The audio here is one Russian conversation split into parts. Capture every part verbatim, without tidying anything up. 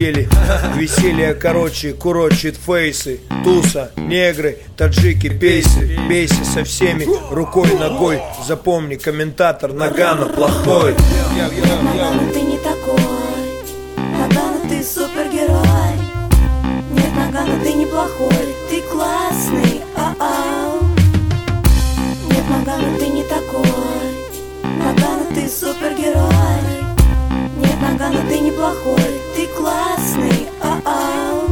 Веселье короче, курочит фейсы. Туса, негры, таджики, пейсы. Бейся со всеми, рукой, ногой. Запомни, комментатор Нагано плохой. Нагано, ты не такой. Нагано, ты супергерой. Нет, Нагано, ты неплохой. Ты классный, а-ау. Нет, Нагано, ты не такой. Нагано, ты супергерой. Нет, Нагано, ты неплохой. Ты классный, а-ау.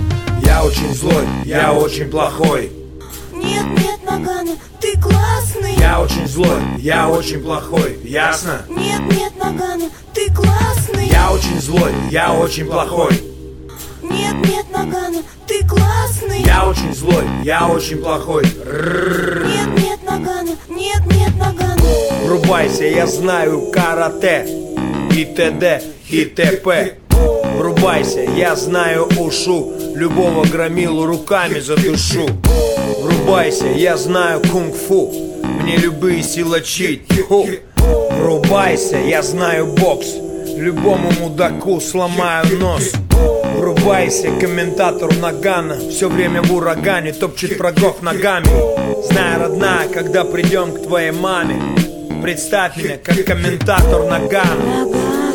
Я очень злой, я очень плохой. Нет, нет, Нагано, ты классный. Я очень злой, я очень плохой. Ясно? Нет, нет, Нагано, ты классный. Я очень злой, я очень плохой. Нет, нет, Нагано, ты классный. Я очень злой, я очень плохой. Нет, нет, Нагано, нет, нет, Нагано. Врубайся, я знаю карате и т.д. и т.п. Врубайся, я знаю ушу. Любого громилу руками задушу. Врубайся, я знаю кунг-фу. Мне любые силачи тьфу. Врубайся, я знаю бокс. Любому мудаку сломаю нос. Врубайся, комментатор Нагано. Все время в урагане, топчет врагов ногами. Знай, родная, когда придем к твоей маме, представь меня как комментатор Нагано.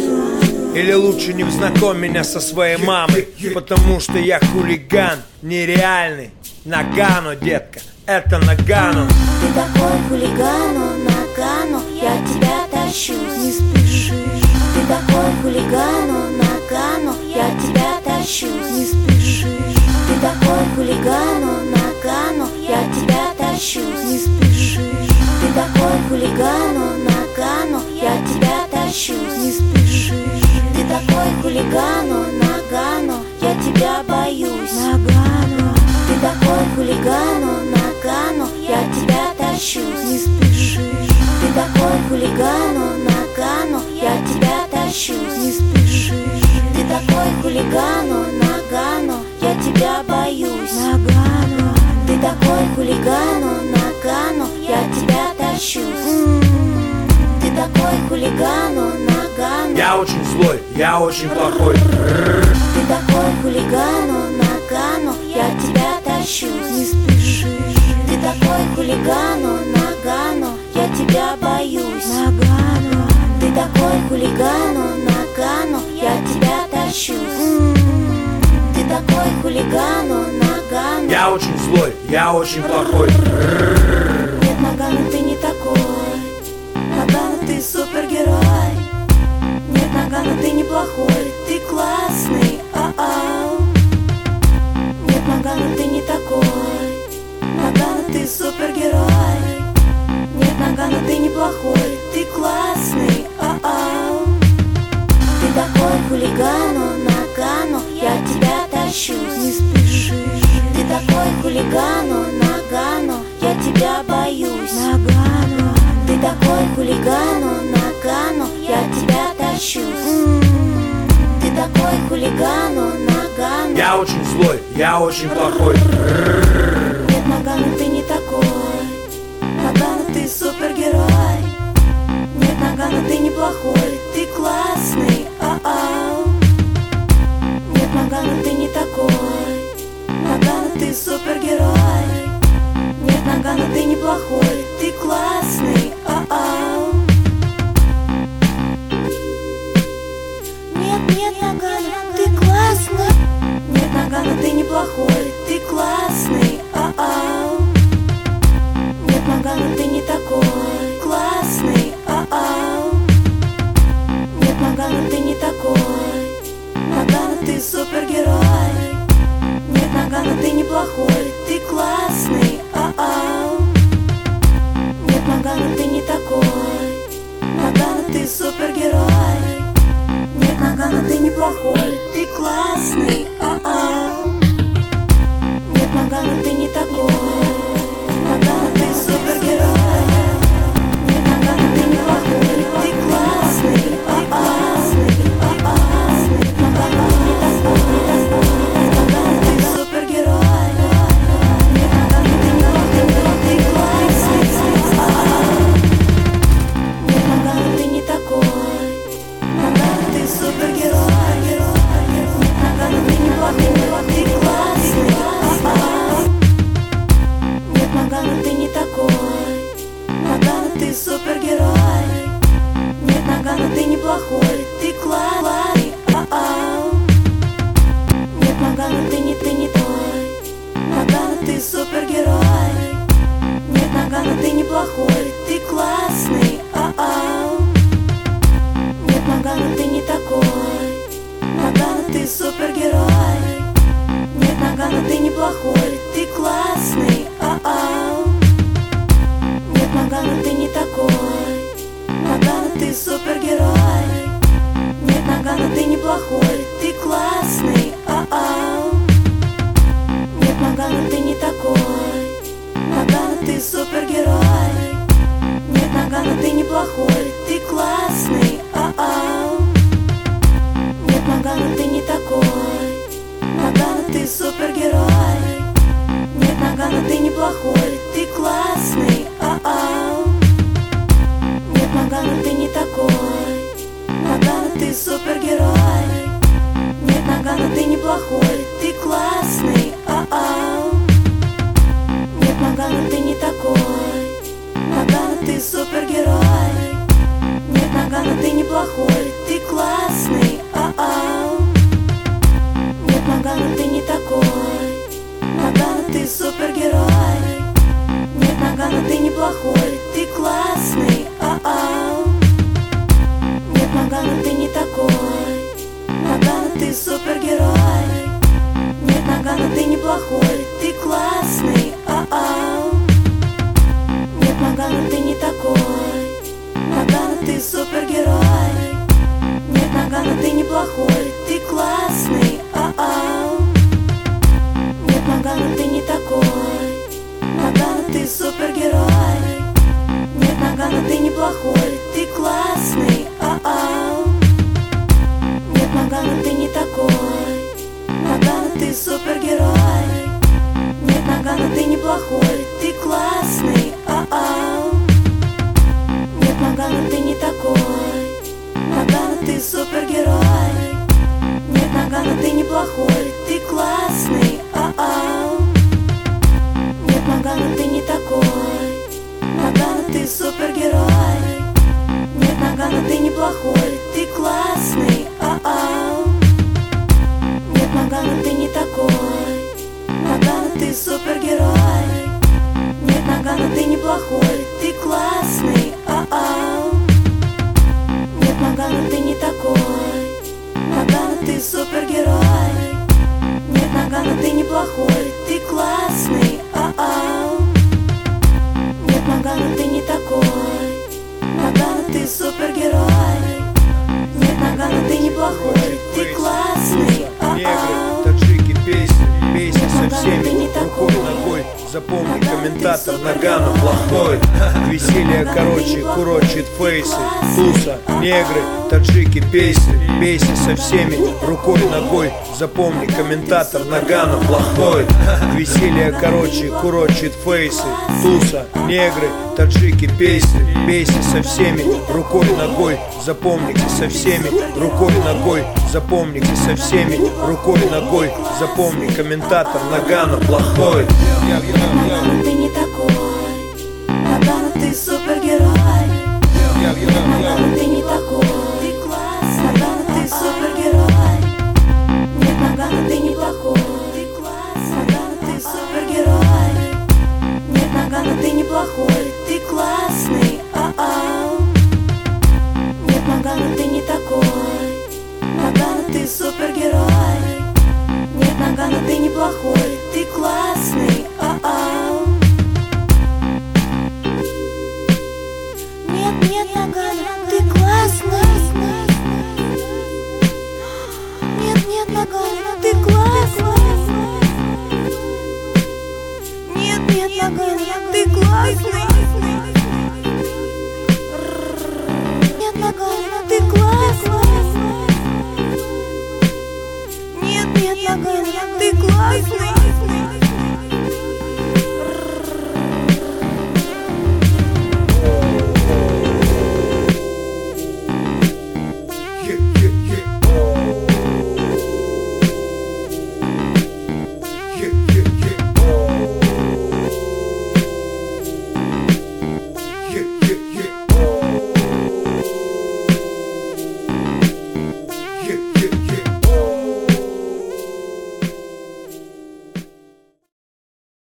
Или лучше не знакомь меня со своей мамой, потому что я хулиган нереальный. Нагано, детка, это Нагано. Ты такой хулигану, Нагано, я тебя тащу, не спеши. Ты такой хулигану, Нагано, я тебя тащу, не спеши. Ты такой хулигану, Нагано, я тебя тащу, не спеши. Ты такой хулигану, Нагано, я тебя тащу, не спеши. Ты такой хулигану, Нагано, я тебя боюсь, Нагано. Ты такой хулигану, Нагано, я тебя тащу, не спеши. Ты такой хулигану, Нагано, я тебя тащу, не спеши. Ты такой хулигану, Нагано, я тебя боюсь, Нагано. Ты такой хулигану, Нагано, я тебя тащу. Ты такой хулигану, Нагано. Я очень злой, я очень плохой. Ты такой хулигану, Нагано, я тебя тащу, не спеши. Ты такой хулигану, Нагано, я тебя боюсь, Нагано. Ты такой хулигану, Нагано, я тебя тащу. Ты такой хулигану, Нагано. Я очень злой, я очень плохой. Нет, Нагано, ты не такой. Нагано, ты супергерой. Нет, Нагано, ты неплохой. Ты классный, а-ау. Нет, Нагано, ты не такой. Нагано, ты супергерой. Нет, Нагано, ты неплохой. Ты классный, а-ау. Ты такой хулигану, Нагано, я тебя тащу, не спеши. Ты такой хулигану, Нагано, я тебя боюсь, Нагано. Ты такой хулигану, Нагано, я тебя тащу. Ты такой хулигану, Нагано. Я очень злой, я очень плохой. Нет, Нагано, ты не такой. Нагано, ты супергерой. Нет, Нагано, ты неплохой. Ты классный, а-ау. Нет, Нагано, ты не такой. Нагано, ты супергерой. Нет, Нагано, ты неплохой. Ты классный, а-ау. Нет, нет, Нагано, ты классный. Нет, Нагано, ты неплохой. Ты классный, а-ау. Нет, Нагано, ты не такой. Классный, а-ау. Нет, Нагано, ты не такой. Нагано, ты супергерой. Нет, Нагано, ты неплохой. Ты классный, а-ау. Нет, Нагано, ты не такой. Нагано, ты супергерой. Нет, Нагано, ты неплохой. Ты классный, а-ау. Нет, Нагано, ты не такой. Нагано, ты супергерой. Нет, Нагано, ты неплохой. Ты классный, а-ау. Нагано, ты не такой. Нагано, ты супергерой. Нет, Нагано, ты неплохой. Ты классный, а-ау. Нет, Нагано, ты не такой. Нагано, ты супергерой. Нет, Нагано, супергерой. Нет, Нагано, ты неплохой, ты классный. А-ау. Нет, Нагано, ты не такой. Нагано, ты супергерой. Нет, Нагано, ты неплохой, ты классный. А-ау. Нет, Нагано, ты не такой. Нагано, ты супергерой. Нет, Нагано, ты неплохой, ты классный. А-ау. Нет, Нагано, ты не такой. Нагано, ты супергерой. Нет, Нагано, ты неплохой, ты классный. А-ау. Нет, Нагано, ты не такой. Нагано, ты супергерой. Нет, Нагано, ты неплохой, ты классный. А-ау. Нет, Нагано, ты не такой. Нагано, ты супергерой. Нет, Нагано, ты неплохой, ты классный. А-ау. Нет, Нагано, ты не такой. Нагано, ты супергерой. Нет, Нагано, ты неплохой, ты классный. А-ау. Нет, Нагано, ты не такой. Нагано, ты супергерой. Нет, Нагано, ты неплохой, ты классный. А-ау. Нет, Нагано, ты не такой. Нагано, ты супергерой. Нет, Нагано, ты неплохой, ты классный. А-ау. Нет, Нагано, ты не такой. Нагано, ты супергерой. Нет, Нагано, ты неплохой, ты классный. А-ау. Нет, Нагано, ты не такой. Нагано, ты супергерой. Нет, Нагано, ты неплохой, ты классный. А-ау. Нет, Нагано, ты не такой. Нагано, ты супергерой. Нет, Нагано, ты неплохой, ты классный. А-ау. Нет, Нагано, ты не такой. Нагано, ты супергерой. Нет, Нагано, ты неплохой, ты классный. А-ау. Нет, Нагано, ты не такой. Нагано, ты супергерой. Нет, Нагано, ты неплохой, ты классный. А-ау. Нет, Нагано, ты не такой. Нагано, ты супергерой. Нет, Нагано, ты неплохой, ты классный. А-ау. Нет, Нагано, ты не такой. Нагано, ты супергерой. Нет, Нагано, ты неплохой, ты классный. А-ау. Таджики, песни, песни со всеми, рукой, ногой. Запомни, комментатор Нагано плохой. Веселье, короче, курочит фейсы. Туса, негры, таджики, песни, песни со всеми, рукой, ногой. Запомни, комментатор Нагано плохой. Веселье, короче, курочит фейсы. Туса, негры, таджики, песни, песни со всеми, рукой, ногой. Запомните со всеми, рукой, ногой. Запомните со всеми, рукой, ногой. Запомни, комментатор Нагано плохой. Нагано, ты не такой. Нагано, ты супергерой. Нагано, ты не такой, ты классный. Нагано, ты супергерой. Нет, Нагано, ты неплохой, ты классный. Нагано, ты супергерой. Нет, Нагано, ты неплохой, ты классный. А-ау. Нет, Нагано, ты не такой. Нагано, ты супергерой. Нет, Нагано, ты неплохой, ты классный. А-ау. Нет, нет, Нагано, ты классный. Нет, нет, Нагано, ты классный. Нет, нет, Нагано, ты классный. Нет, Нагано, ты классный. Нет, нет, Нагано, ты классный.